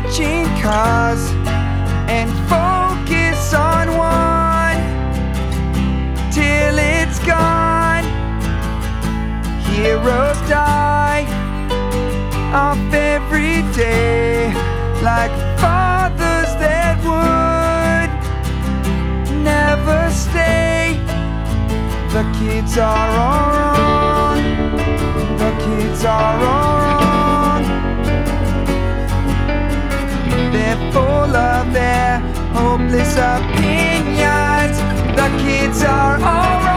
switching cars and focus on one till it's gone. Heroes die off every day, like fathers that would never stay. The kids are all wrong. The kids are all wrong. They're full of their hopeless opinions. The kids are all wrong.